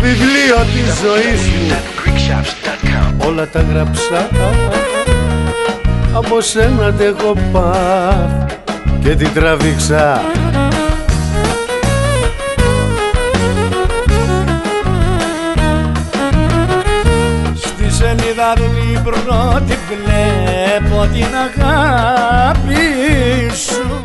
βιβλίο της ζωής μου όλα τα γράψα, από σένα τ' έχω πάρει και την τραβήξα. Στη σελίδα την πρώτη βλέπω την αγάπη σου